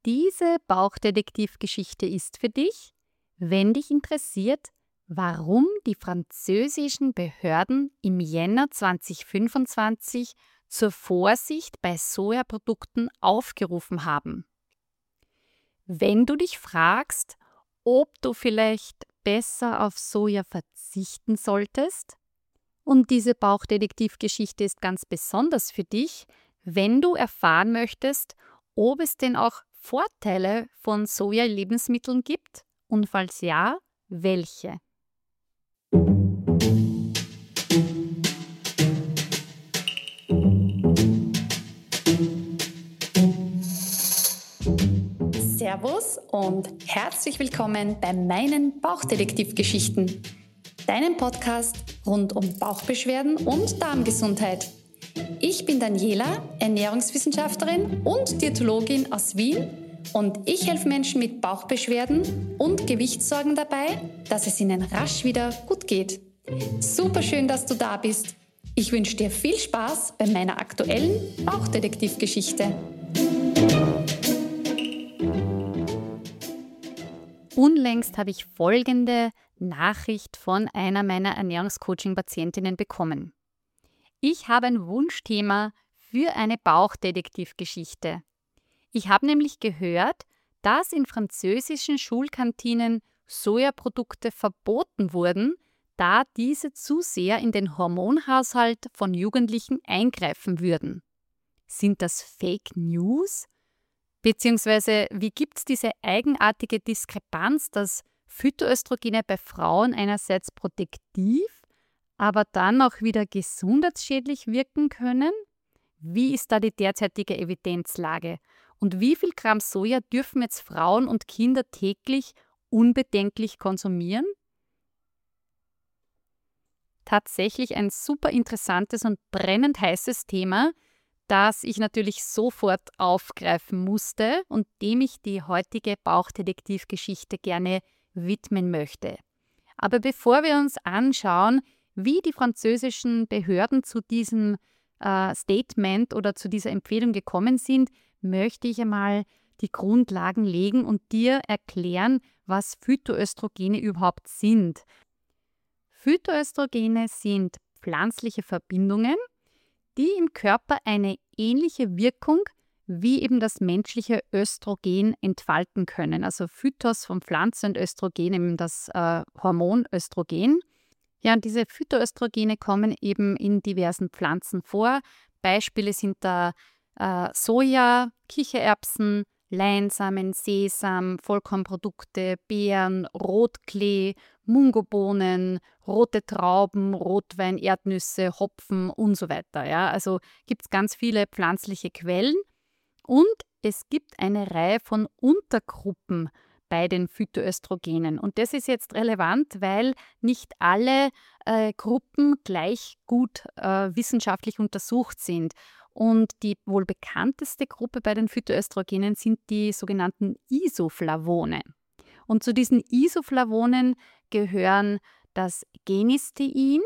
diese Bauchdetektivgeschichte ist für dich, wenn dich interessiert, warum die französischen Behörden im Jänner 2025 zur Vorsicht bei Sojaprodukten aufgerufen haben. Wenn du dich fragst, ob du vielleicht besser auf Soja verzichten solltest, und diese Bauchdetektivgeschichte ist ganz besonders für dich, wenn du erfahren möchtest, ob es denn auch Vorteile von Soja-Lebensmitteln gibt und falls ja, welche. Servus und herzlich willkommen bei meinen Bauchdetektivgeschichten, deinem Podcast rund um Bauchbeschwerden und Darmgesundheit. Ich bin Daniela, Ernährungswissenschaftlerin und Diätologin aus Wien und ich helfe Menschen mit Bauchbeschwerden und Gewichtssorgen dabei, dass es ihnen rasch wieder gut geht. Super schön, dass du da bist. Ich wünsche dir viel Spaß bei meiner aktuellen Bauchdetektivgeschichte. Unlängst habe ich folgende Nachricht von einer meiner Ernährungscoaching-Patientinnen bekommen. Ich habe ein Wunschthema für eine Bauchdetektivgeschichte. Ich habe nämlich gehört, dass in französischen Schulkantinen Sojaprodukte verboten wurden, da diese zu sehr in den Hormonhaushalt von Jugendlichen eingreifen würden. Sind das Fake News? Beziehungsweise, wie gibt es diese eigenartige Diskrepanz, dass Phytoöstrogene bei Frauen einerseits protektiv, aber dann auch wieder gesundheitsschädlich wirken können? Wie ist da die derzeitige Evidenzlage? Und wie viel Gramm Soja dürfen jetzt Frauen und Kinder täglich unbedenklich konsumieren? Tatsächlich ein super interessantes und brennend heißes Thema, das ich natürlich sofort aufgreifen musste und dem ich die heutige Bauchdetektivgeschichte gerne widmen möchte. Aber bevor wir uns anschauen, wie die französischen Behörden zu diesem Statement oder zu dieser Empfehlung gekommen sind, möchte ich einmal die Grundlagen legen und dir erklären, was Phytoöstrogene überhaupt sind. Phytoöstrogene sind pflanzliche Verbindungen, die im Körper eine ähnliche Wirkung wie eben das menschliche Östrogen entfalten können. Also Phytos von Pflanze und Östrogen, eben das Hormon Östrogen. Ja, und diese Phytoöstrogene kommen eben in diversen Pflanzen vor. Beispiele sind da Soja, Kichererbsen, Leinsamen, Sesam, Vollkornprodukte, Beeren, Rotklee, Mungobohnen, rote Trauben, Rotwein, Erdnüsse, Hopfen und so weiter. Ja? Also gibt es ganz viele pflanzliche Quellen und es gibt eine Reihe von Untergruppen bei den Phytoöstrogenen. Und das ist jetzt relevant, weil nicht alle Gruppen gleich gut wissenschaftlich untersucht sind. Und die wohl bekannteste Gruppe bei den Phytoöstrogenen sind die sogenannten Isoflavone. Und zu diesen Isoflavonen gehören das Genistein,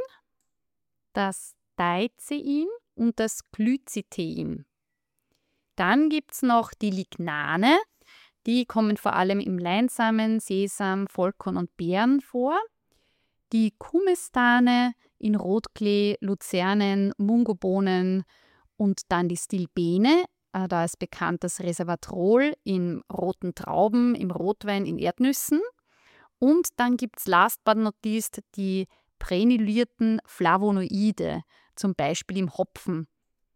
das Diazein und das Glycitein. Dann gibt es noch die Lignane, die kommen vor allem im Leinsamen, Sesam, Vollkorn und Beeren vor. Die Kumestane in Rotklee, Luzernen, Mungobohnen und dann die Stilbene, da ist bekannt das Resveratrol in roten Trauben, im Rotwein, in Erdnüssen. Und dann gibt es last but not least die prenylierten Flavonoide, zum Beispiel im Hopfen.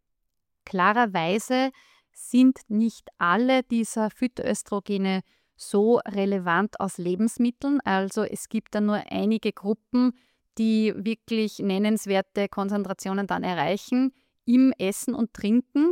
Klarerweise sind nicht alle dieser Phytoöstrogene so relevant aus Lebensmitteln. Also es gibt da nur einige Gruppen, die wirklich nennenswerte Konzentrationen dann erreichen im Essen und Trinken.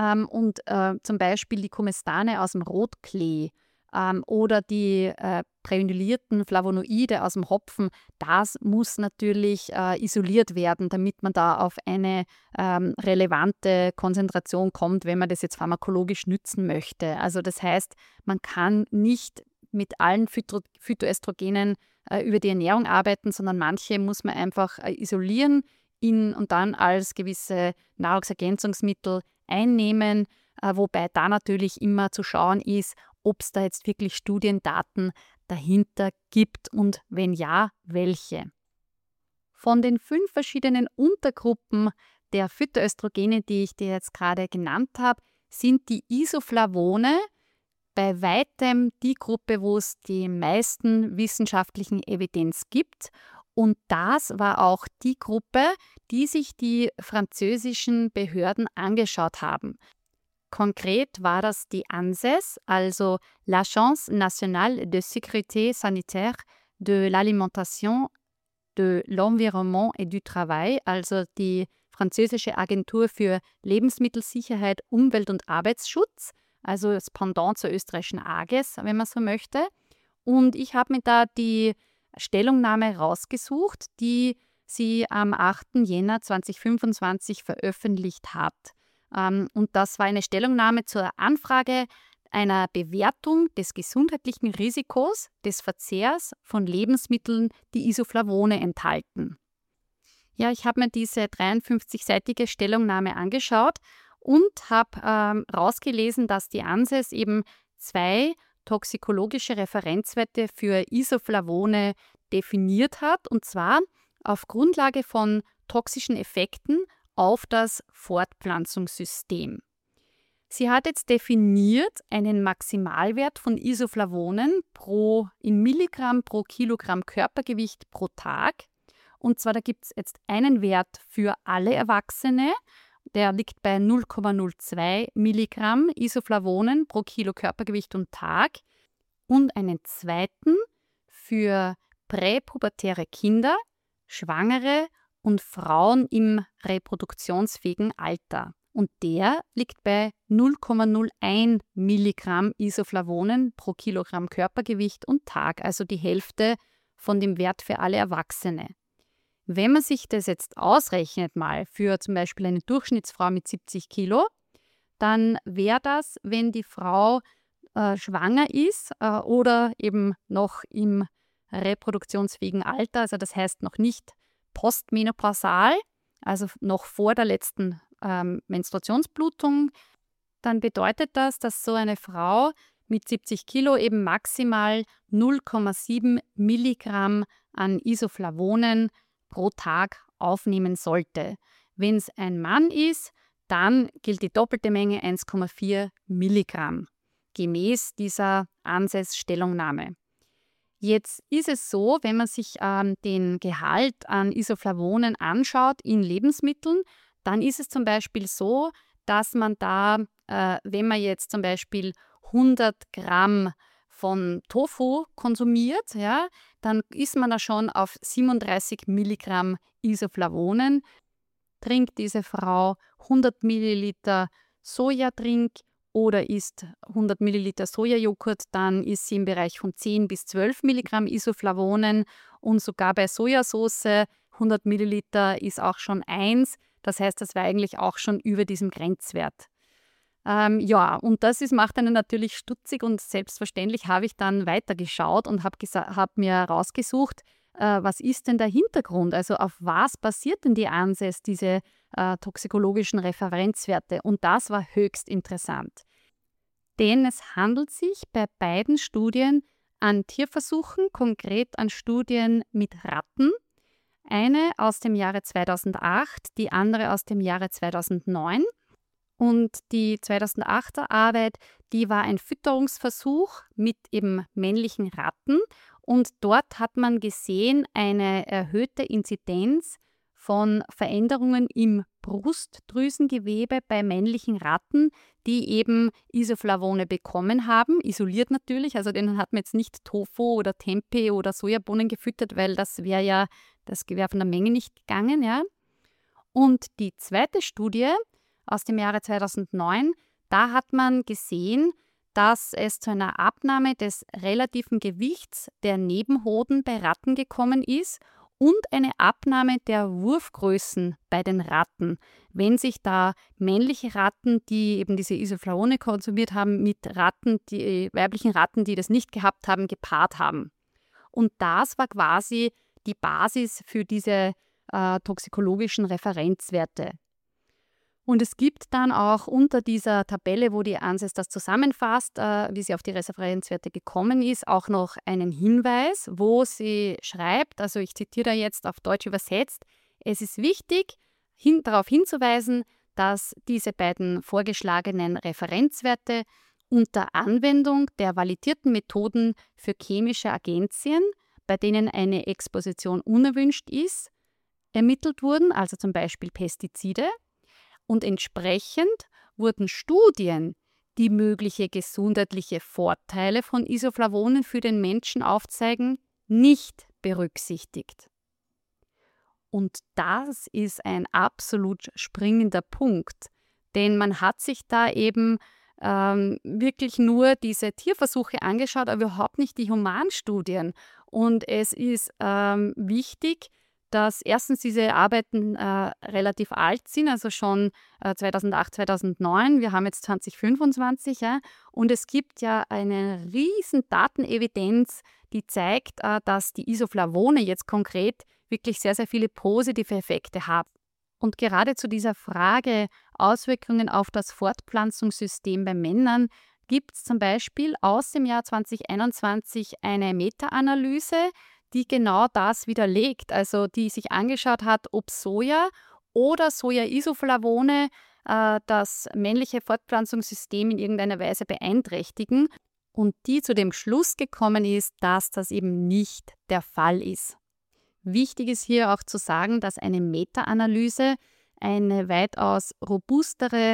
Zum Beispiel die Kumestane aus dem Rotklee oder die prenylierten Flavonoide aus dem Hopfen, das muss natürlich isoliert werden, damit man da auf eine relevante Konzentration kommt, wenn man das jetzt pharmakologisch nützen möchte. Also das heißt, man kann nicht mit allen Phytoöstrogenen über die Ernährung arbeiten, sondern manche muss man einfach isolieren und dann als gewisse Nahrungsergänzungsmittel einnehmen, wobei da natürlich immer zu schauen ist, ob es da jetzt wirklich Studiendaten dahinter gibt und wenn ja, welche. Von den 5 verschiedenen Untergruppen der Phytoöstrogene, die ich dir jetzt gerade genannt habe, sind die Isoflavone bei weitem die Gruppe, wo es die meisten wissenschaftlichen Evidenz gibt. Und das war auch die Gruppe, die sich die französischen Behörden angeschaut haben. Konkret war das die ANSES, also l'Agence nationale de sécurité sanitaire de l'alimentation, de l'environnement et du travail, also die französische Agentur für Lebensmittelsicherheit, Umwelt und Arbeitsschutz, also das Pendant zur österreichischen AGES, wenn man so möchte. Und ich habe mir da die Stellungnahme rausgesucht, die sie am 8. Jänner 2025 veröffentlicht hat. Und das war eine Stellungnahme zur Anfrage einer Bewertung des gesundheitlichen Risikos des Verzehrs von Lebensmitteln, die Isoflavone enthalten. Ja, ich habe mir diese 53-seitige Stellungnahme angeschaut und habe rausgelesen, dass die ANSES eben 2 toxikologische Referenzwerte für Isoflavone definiert hat, und zwar auf Grundlage von toxischen Effekten auf das Fortpflanzungssystem. Sie hat jetzt definiert einen Maximalwert von Isoflavonen in Milligramm pro Kilogramm Körpergewicht pro Tag. Und zwar, da gibt es jetzt einen Wert für alle Erwachsene, der liegt bei 0,02 Milligramm Isoflavonen pro Kilo Körpergewicht und Tag. Und einen zweiten für präpubertäre Kinder, Schwangere und Frauen im reproduktionsfähigen Alter. Und der liegt bei 0,01 Milligramm Isoflavonen pro Kilogramm Körpergewicht und Tag, also die Hälfte von dem Wert für alle Erwachsene. Wenn man sich das jetzt ausrechnet mal für zum Beispiel eine Durchschnittsfrau mit 70 Kilo, dann wäre das, wenn die Frau schwanger ist oder eben noch im reproduktionsfähigen Alter, also das heißt noch nicht postmenopausal, also noch vor der letzten Menstruationsblutung, dann bedeutet das, dass so eine Frau mit 70 Kilo eben maximal 0,7 Milligramm an Isoflavonen pro Tag aufnehmen sollte. Wenn es ein Mann ist, dann gilt die doppelte Menge 1,4 Milligramm, gemäß dieser ANSES-Stellungnahme. Jetzt ist es so, wenn man sich den Gehalt an Isoflavonen anschaut in Lebensmitteln, dann ist es zum Beispiel so, dass man da, wenn man jetzt zum Beispiel 100 Gramm von Tofu konsumiert, ja, dann ist man da schon auf 37 Milligramm Isoflavonen. Trinkt diese Frau 100 Milliliter Sojatrink oder isst 100 Milliliter Sojajoghurt, dann ist sie im Bereich von 10 bis 12 Milligramm Isoflavonen, und sogar bei Sojasauce 100 Milliliter ist auch schon 1. Das heißt, das war eigentlich auch schon über diesem Grenzwert. Und das macht einen natürlich stutzig, und selbstverständlich habe ich dann weitergeschaut und habe mir rausgesucht, was ist denn der Hintergrund? Also auf was basiert denn die ANSES, diese toxikologischen Referenzwerte? Und das war höchst interessant. Denn es handelt sich bei beiden Studien an Tierversuchen, konkret an Studien mit Ratten. Eine aus dem Jahre 2008, die andere aus dem Jahre 2009. Und die 2008er Arbeit, die war ein Fütterungsversuch mit eben männlichen Ratten. Und dort hat man gesehen eine erhöhte Inzidenz von Veränderungen im Brustdrüsengewebe bei männlichen Ratten, die eben Isoflavone bekommen haben, isoliert natürlich. Also denen hat man jetzt nicht Tofu oder Tempeh oder Sojabohnen gefüttert, weil das wäre von der Menge nicht gegangen. Ja. Und die zweite Studie aus dem Jahre 2009, da hat man gesehen, dass es zu einer Abnahme des relativen Gewichts der Nebenhoden bei Ratten gekommen ist und eine Abnahme der Wurfgrößen bei den Ratten, wenn sich da männliche Ratten, die eben diese Isoflavone konsumiert haben, mit weiblichen Ratten, die das nicht gehabt haben, gepaart haben. Und das war quasi die Basis für diese toxikologischen Referenzwerte. Und es gibt dann auch unter dieser Tabelle, wo die ANSES das zusammenfasst, wie sie auf die Referenzwerte gekommen ist, auch noch einen Hinweis, wo sie schreibt, also ich zitiere da jetzt auf Deutsch übersetzt: Es ist wichtig, darauf hinzuweisen, dass diese beiden vorgeschlagenen Referenzwerte unter Anwendung der validierten Methoden für chemische Agenzien, bei denen eine Exposition unerwünscht ist, ermittelt wurden, also zum Beispiel Pestizide. Und entsprechend wurden Studien, die mögliche gesundheitliche Vorteile von Isoflavonen für den Menschen aufzeigen, nicht berücksichtigt. Und das ist ein absolut springender Punkt, denn man hat sich da eben wirklich nur diese Tierversuche angeschaut, aber überhaupt nicht die Humanstudien. Und es ist wichtig, dass erstens diese Arbeiten relativ alt sind, also schon 2008, 2009. Wir haben jetzt 2025, ja, und es gibt ja eine riesen Datenevidenz, die zeigt, dass die Isoflavone jetzt konkret wirklich sehr, sehr viele positive Effekte haben. Und gerade zu dieser Frage Auswirkungen auf das Fortpflanzungssystem bei Männern gibt es zum Beispiel aus dem Jahr 2021 eine Meta-Analyse, die genau das widerlegt, also die sich angeschaut hat, ob Soja oder Soja-Isoflavone das männliche Fortpflanzungssystem in irgendeiner Weise beeinträchtigen und die zu dem Schluss gekommen ist, dass das eben nicht der Fall ist. Wichtig ist hier auch zu sagen, dass eine Meta-Analyse eine weitaus robustere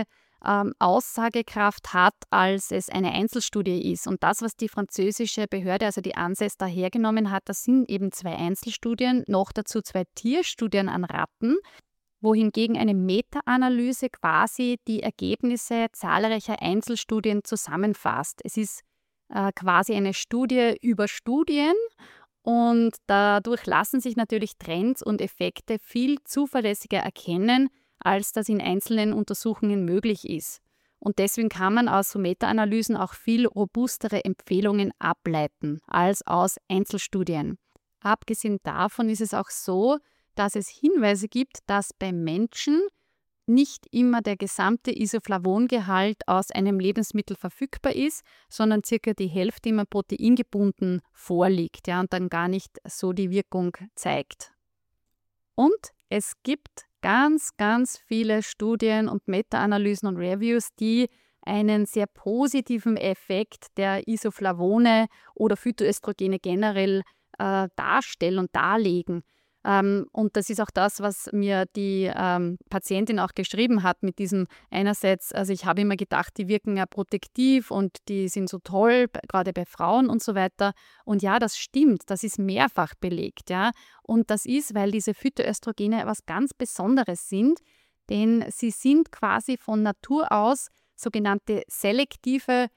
Aussagekraft hat, als es eine Einzelstudie ist. Und das, was die französische Behörde, also die ANSES, da hergenommen hat, das sind eben 2 Einzelstudien, noch dazu 2 Tierstudien an Ratten, wohingegen eine Meta-Analyse quasi die Ergebnisse zahlreicher Einzelstudien zusammenfasst. Es ist quasi eine Studie über Studien. Und dadurch lassen sich natürlich Trends und Effekte viel zuverlässiger erkennen, als das in einzelnen Untersuchungen möglich ist. Und deswegen kann man aus so Meta-Analysen auch viel robustere Empfehlungen ableiten als aus Einzelstudien. Abgesehen davon ist es auch so, dass es Hinweise gibt, dass bei Menschen nicht immer der gesamte Isoflavongehalt aus einem Lebensmittel verfügbar ist, sondern circa die Hälfte immer proteingebunden vorliegt, ja, und dann gar nicht so die Wirkung zeigt. Und es gibt ganz, ganz viele Studien und Meta-Analysen und Reviews, die einen sehr positiven Effekt der Isoflavone oder Phytoöstrogene generell darstellen und darlegen. Und das ist auch das, was mir die Patientin auch geschrieben hat mit diesem einerseits, also ich habe immer gedacht, die wirken ja protektiv und die sind so toll, gerade bei Frauen und so weiter. Und ja, das stimmt, das ist mehrfach belegt. Ja? Und das ist, weil diese Phytoöstrogene etwas ganz Besonderes sind, denn sie sind quasi von Natur aus sogenannte selektive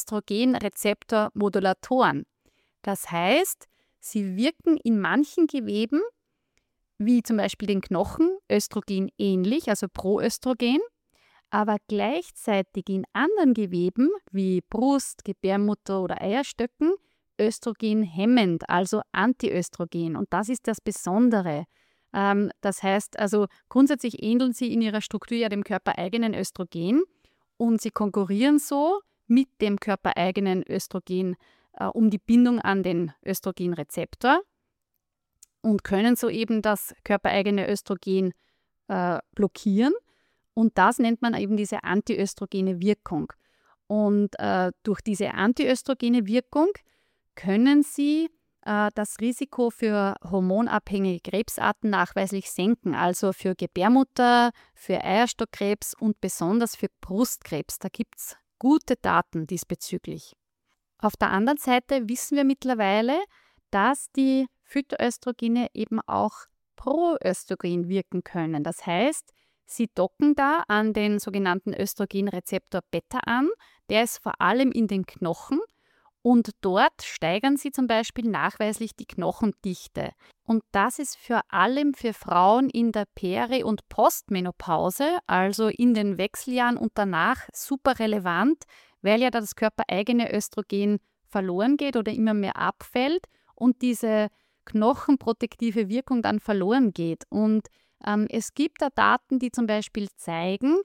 Östrogenrezeptormodulatoren. Das heißt, sie wirken in manchen Geweben, wie zum Beispiel den Knochen, Östrogen ähnlich, also Proöstrogen, aber gleichzeitig in anderen Geweben wie Brust, Gebärmutter oder Eierstöcken Östrogen hemmend, also Antiöstrogen. Und das ist das Besondere. Das heißt, also grundsätzlich ähneln sie in ihrer Struktur ja dem körpereigenen Östrogen und sie konkurrieren so mit dem körpereigenen Östrogen um die Bindung an den Östrogenrezeptor und können so eben das körpereigene Östrogen blockieren. Und das nennt man eben diese antiöstrogene Wirkung. Und durch diese antiöstrogene Wirkung können sie das Risiko für hormonabhängige Krebsarten nachweislich senken, also für Gebärmutter, für Eierstockkrebs und besonders für Brustkrebs. Da gibt es gute Daten diesbezüglich. Auf der anderen Seite wissen wir mittlerweile, dass die Phytoöstrogene eben auch proöstrogen wirken können. Das heißt, sie docken da an den sogenannten Östrogenrezeptor Beta an. Der ist vor allem in den Knochen und dort steigern sie zum Beispiel nachweislich die Knochendichte. Und das ist vor allem für Frauen in der Peri- und Postmenopause, also in den Wechseljahren und danach, super relevant, weil ja das körpereigene Östrogen verloren geht oder immer mehr abfällt und diese knochenprotektive Wirkung dann verloren geht. Und es gibt da Daten, die zum Beispiel zeigen,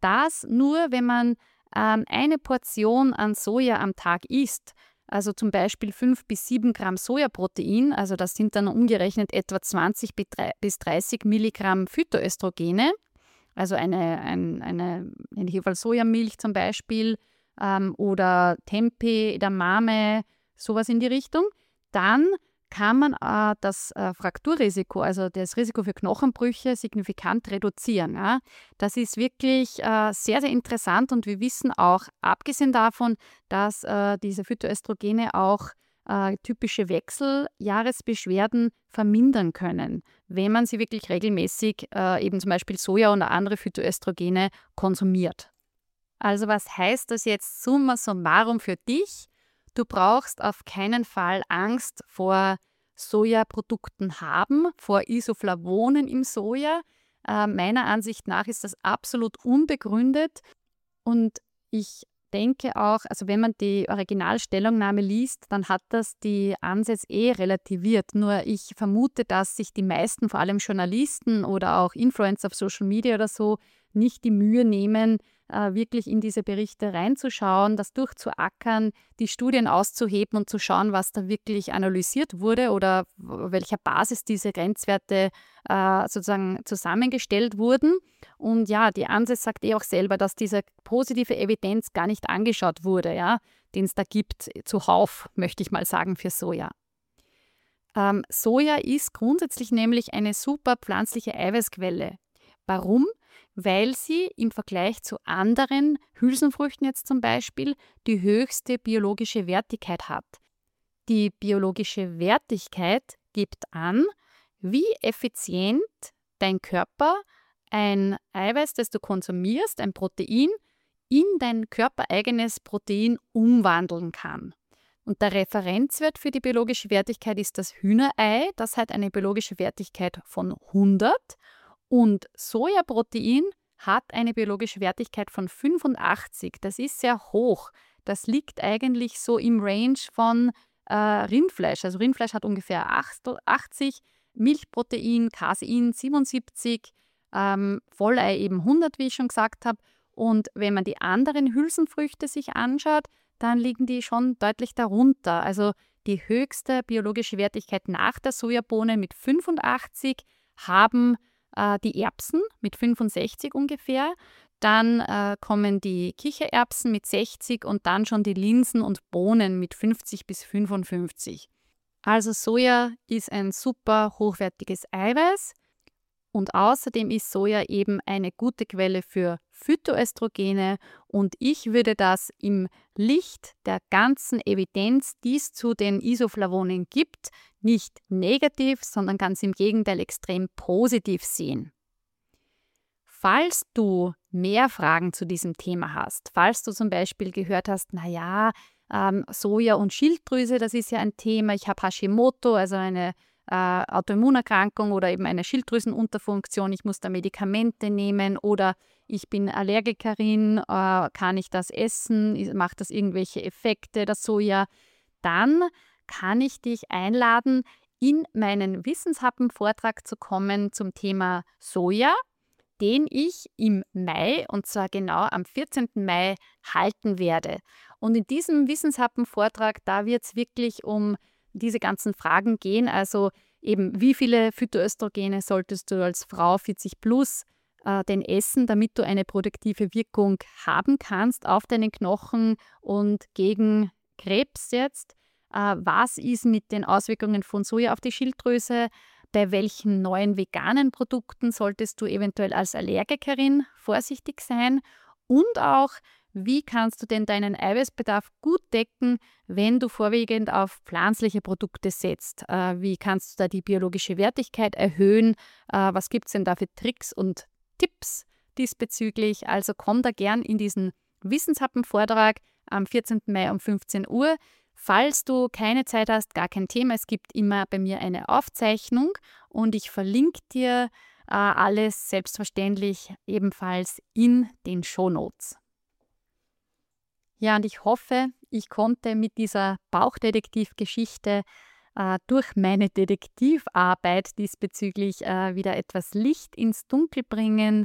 das nur, wenn man eine Portion an Soja am Tag isst, also zum Beispiel 5 bis 7 Gramm Sojaprotein, also das sind dann umgerechnet etwa 20 bis 30 Milligramm Phytoöstrogene, also in jedem Fall Sojamilch zum Beispiel oder Tempeh, Edamame, sowas in die Richtung, dann kann man das Frakturrisiko, also das Risiko für Knochenbrüche, signifikant reduzieren. Ja. Das ist wirklich sehr, sehr interessant und wir wissen auch, abgesehen davon, dass diese Phytoöstrogene auch typische Wechseljahresbeschwerden vermindern können, wenn man sie wirklich regelmäßig eben zum Beispiel Soja oder andere Phytoöstrogene konsumiert. Also was heißt das jetzt summa summarum für dich? Du brauchst auf keinen Fall Angst vor Sojaprodukten haben, vor Isoflavonen im Soja. Meiner Ansicht nach ist das absolut unbegründet und ich denke auch, also wenn man die Originalstellungnahme liest, dann hat das die Ansätze relativiert. Nur ich vermute, dass sich die meisten, vor allem Journalisten oder auch Influencer auf Social Media oder so, nicht die Mühe nehmen, wirklich in diese Berichte reinzuschauen, das durchzuackern, die Studien auszuheben und zu schauen, was da wirklich analysiert wurde oder auf welcher Basis diese Grenzwerte sozusagen zusammengestellt wurden. Und ja, die ANSES sagt auch selber, dass diese positive Evidenz gar nicht angeschaut wurde, ja, den es da gibt, zuhauf, möchte ich mal sagen, für Soja. Soja ist grundsätzlich nämlich eine super pflanzliche Eiweißquelle. Warum? Weil sie im Vergleich zu anderen Hülsenfrüchten jetzt zum Beispiel die höchste biologische Wertigkeit hat. Die biologische Wertigkeit gibt an, wie effizient dein Körper ein Eiweiß, das du konsumierst, ein Protein, in dein körpereigenes Protein umwandeln kann. Und der Referenzwert für die biologische Wertigkeit ist das Hühnerei. Das hat eine biologische Wertigkeit von 100. Und Sojaprotein hat eine biologische Wertigkeit von 85. Das ist sehr hoch. Das liegt eigentlich so im Range von Rindfleisch. Also Rindfleisch hat ungefähr 80, Milchprotein, Casein 77, Vollei eben 100, wie ich schon gesagt habe. Und wenn man die anderen Hülsenfrüchte sich anschaut, dann liegen die schon deutlich darunter. Also die höchste biologische Wertigkeit nach der Sojabohne mit 85 haben die Erbsen mit 65 ungefähr. Dann kommen die Kichererbsen mit 60 und dann schon die Linsen und Bohnen mit 50 bis 55. Also Soja ist ein super hochwertiges Eiweiß. Und außerdem ist Soja eben eine gute Quelle für Phytoöstrogene und ich würde das im Licht der ganzen Evidenz, die es zu den Isoflavonen gibt, nicht negativ, sondern ganz im Gegenteil extrem positiv sehen. Falls du mehr Fragen zu diesem Thema hast, falls du zum Beispiel gehört hast, Soja und Schilddrüse, das ist ja ein Thema, ich habe Hashimoto, also eine Autoimmunerkrankung oder eben eine Schilddrüsenunterfunktion, ich muss da Medikamente nehmen oder ich bin Allergikerin, kann ich das essen, macht das irgendwelche Effekte, das Soja, dann kann ich dich einladen, in meinen Wissenshappen-Vortrag zu kommen zum Thema Soja, den ich im Mai, und zwar genau am 14. Mai, halten werde. Und in diesem Wissenshappen-Vortrag, da wird es wirklich um diese ganzen Fragen gehen, also eben wie viele Phytoöstrogene solltest du als Frau 40 plus denn essen, damit du eine produktive Wirkung haben kannst auf deinen Knochen und gegen Krebs jetzt. Was ist mit den Auswirkungen von Soja auf die Schilddrüse? Bei welchen neuen veganen Produkten solltest du eventuell als Allergikerin vorsichtig sein? Und auch, wie kannst du denn deinen Eiweißbedarf gut decken, wenn du vorwiegend auf pflanzliche Produkte setzt? Wie kannst du da die biologische Wertigkeit erhöhen? Was gibt es denn da für Tricks und Tipps diesbezüglich? Also komm da gern in diesen Wissenshappen-Vortrag am 14. Mai um 15 Uhr. Falls du keine Zeit hast, gar kein Thema. Es gibt immer bei mir eine Aufzeichnung und ich verlinke dir alles selbstverständlich ebenfalls in den Shownotes. Ja, und ich hoffe, ich konnte mit dieser Bauchdetektivgeschichte durch meine Detektivarbeit diesbezüglich wieder etwas Licht ins Dunkel bringen.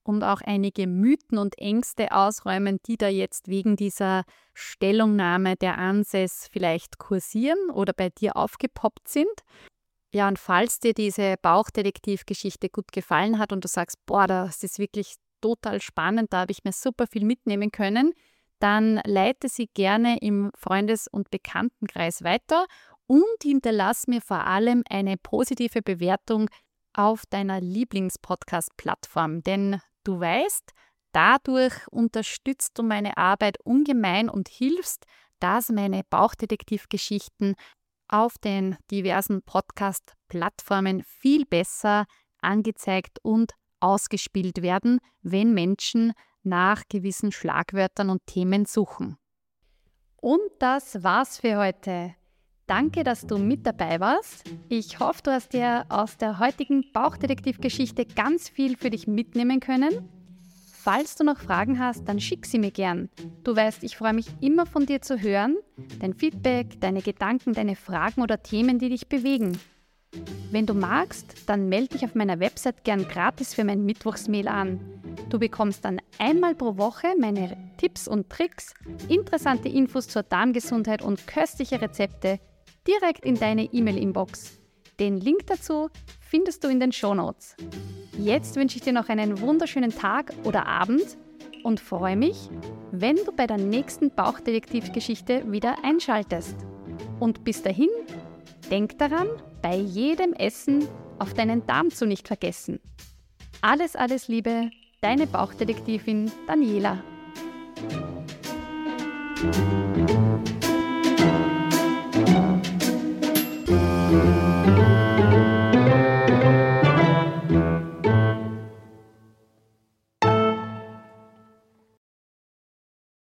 und auch einige Mythen und Ängste ausräumen, die da jetzt wegen dieser Stellungnahme der ANSES vielleicht kursieren oder bei dir aufgepoppt sind. Ja, und falls dir diese Bauchdetektivgeschichte gut gefallen hat und du sagst, boah, das ist wirklich total spannend, da habe ich mir super viel mitnehmen können, dann leite sie gerne im Freundes- und Bekanntenkreis weiter und hinterlass mir vor allem eine positive Bewertung auf deiner Lieblingspodcast-Plattform. Denn du weißt, dadurch unterstützt du meine Arbeit ungemein und hilfst, dass meine Bauchdetektivgeschichten auf den diversen Podcast-Plattformen viel besser angezeigt und ausgespielt werden, wenn Menschen nach gewissen Schlagwörtern und Themen suchen. Und das war's für heute. Danke, dass du mit dabei warst. Ich hoffe, du hast dir aus der heutigen Bauchdetektivgeschichte ganz viel für dich mitnehmen können. Falls du noch Fragen hast, dann schick sie mir gern. Du weißt, ich freue mich immer von dir zu hören. Dein Feedback, deine Gedanken, deine Fragen oder Themen, die dich bewegen. Wenn du magst, dann melde dich auf meiner Website gern gratis für mein Mittwochsmail an. Du bekommst dann einmal pro Woche meine Tipps und Tricks, interessante Infos zur Darmgesundheit und köstliche Rezepte direkt in deine E-Mail-Inbox. Den Link dazu findest du in den Shownotes. Jetzt wünsche ich dir noch einen wunderschönen Tag oder Abend und freue mich, wenn du bei der nächsten Bauchdetektivgeschichte wieder einschaltest. Und bis dahin, denk daran, bei jedem Essen auf deinen Darm zu nicht vergessen. Alles, alles Liebe, deine Bauchdetektivin Daniela.